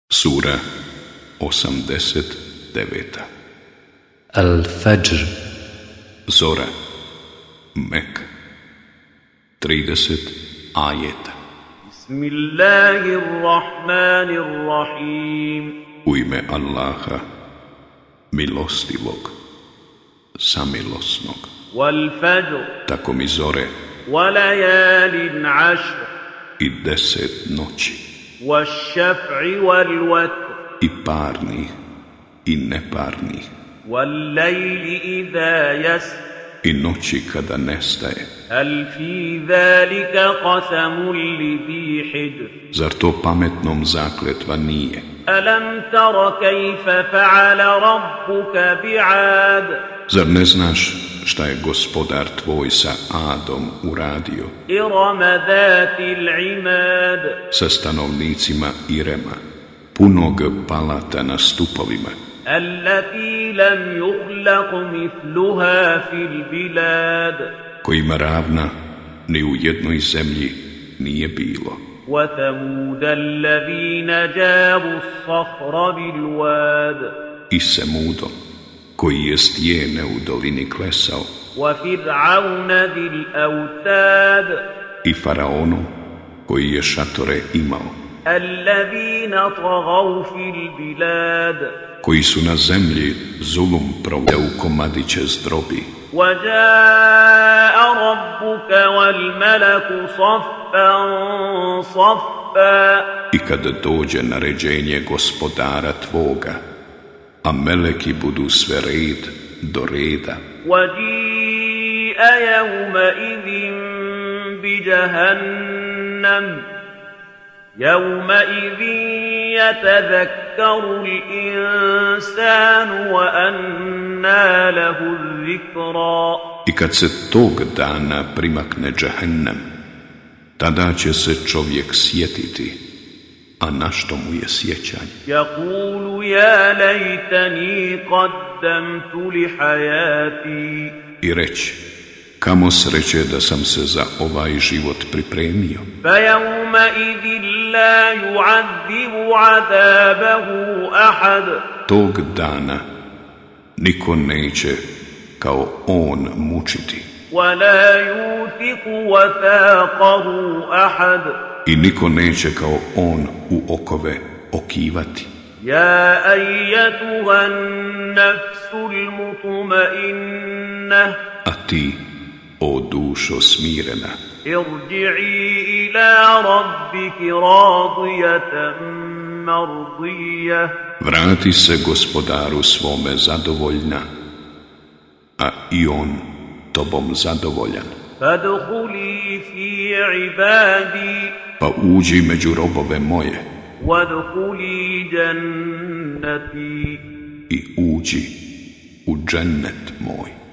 Sura 89. Al-Fajr. Zora. Mek. 30 ajeta. Bismillahirrahmanirrahim. U ime Allaha, milostivog, samilosnog. Wal fajr. Tako mi zore Wa layalin ashr. i 10 noći, Wash-shaf'i wal watr. i parnih i neparnih, Wal layli idha yasr. i noći kada nestaje. Hal fi dhalika qasamun li dhi hijr. Zar to pametnom zakletva nije? Alam tara kayfa fa'ala rabbuka bi'ad. Zar ne znaš šta je gospodar tvoj sa Adom uradio, Irama dhatil imad. sa stanovnicima Irema, punog palata na stupovima, التي لم يخلق مثلها في البلاد kojima ravna ni u jednoj zemlji nije bilo, وثمود الذين جابوا الصخر بالواد i Semudom, koji je stijene u dolini klesao, وفرعون ذي الأوتاد i Faraonu, koji je šatore imao, الذين طغوا في البلاد koji su na zemlji zulum proveli u komadiće zdrobi. وجاء ربك والملك صفا صفا I kada dođe naređenje gospodara tvoga, a meleki budu sve red do reda, وجيء يومئذ بجهنم يومئذ يتذكر الإنسان وأنى له الذكرى i kad se tog dana primakne džehennem, tada će se čovjek sjetiti, a na što mu je sjećanje? يقول يا ليتني قدمت لحياتي I reći, kamo sreće da sam se za ovaj život pripremio. فيومئذ لا يعذب عذابه أحد Tog dana niko neće kao on mučiti ولا يوثق وثاقه أحد i niko neće kao on u okove okivati. يا أيتها النفس المطمئنة A ti, o dušo smirena, ارجعي إلى ربك راضية مرضية vrati se gospodaru svome zadovoljna, a i on tobom zadovoljan. فادخلي في عبادي Pa uđi među robove moje وادخلي جنتي i uđi u džennet moj.